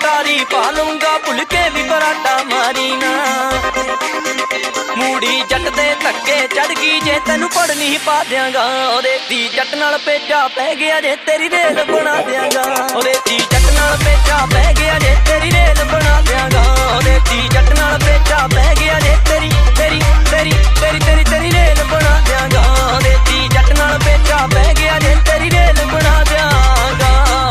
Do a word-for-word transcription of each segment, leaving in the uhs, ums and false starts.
तारी पा लूंगा भुल के भी पराठा मारी ना। मूड़ी जट दे धक्के चढ़ गई जे तेनू पढ़नी पा दियांगा। ओदे दी जट नाल पेचा पै गया जे तेरी रेल बना दियांगा। ओदे दी जट नाल पेचा पै गया जे तेरी रेल बना दियांगा। ओदे दी जट नाल पेचा पै गया जे तेरी तेरी तेरी तेरी तेरी तेरी रेल बना दियांगा। ओदे दी जट नाल पेचा पै गया जे तेरी रेल बना दियांगा।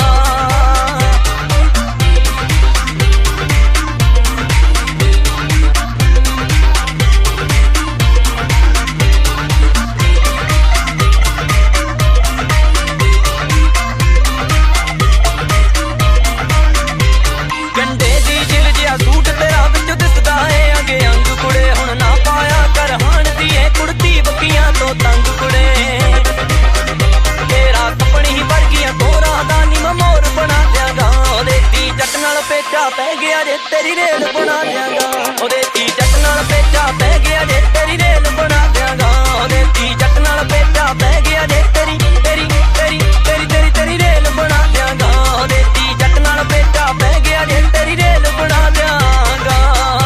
तंग कुड़े तेरा कपनी वर्गिया तोरा दानी मैं मोर बना दियांगा। ओदे दी जट नाल पेचा पै गया जे तेरी रेल बना दियांगा। ओदे दी जट नाल पेचा पै गया जे तेरी रेल बना दियांगा। ओदे दी जट नाल पेचा पै गया जे तेरी तेरी तेरी तेरी तेरी तेरी रेल बना दियांगा। ओदे दी जट नाल पेचा पै गया जे तेरी रेल बना दियांगा।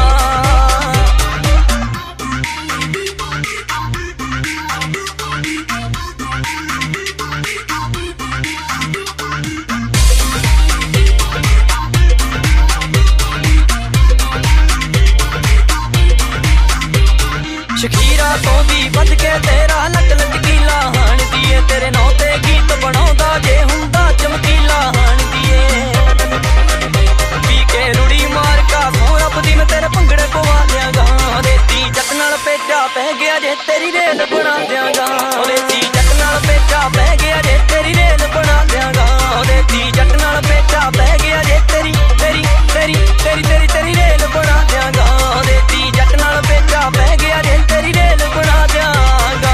शकीरा तो भी बच के तेरा लक लचकीला हाण दिए। तेरे नौ ते गीत बनाउंदा जे हुंदा चमकीला हाण दिए। पी के रुड़ी मार का सो रब दी मैं तेरे भंगड़े पवा दियांगा। ओदे दी जट नाल पेचा पै गया जे तेरी रेल बना दियांगा। ओदे दी जट नाल पेचा पै गया जे तेरी रेल बना दियांगा। ओदे दी जट नाल पेचा पै गया जे तेरी तेरी तेरी तेरी तेरी तेरी रेल बना दियांगा। ओदे दी जट नाल पेचा पै गया जे तेरी रेल बना दियांगा।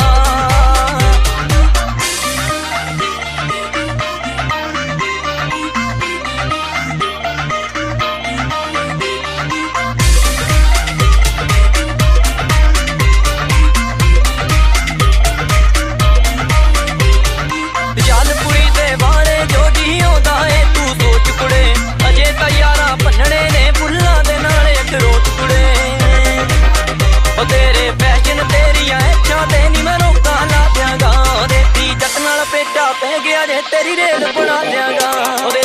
जालपुरी दे बारे जो जी आउंदा है तू सोच कुड़े। अजे तां यारां भन्नणे ने फुल्लां दे नाल अखरोट कुड़े। ओ तेरे फैशन तेरियां इच्छां ते नी मैं रोकां ला दियांगा। ओदे दी जट नाल पेचा पै गया जे तेरी रेल बना दियांगा। ओदे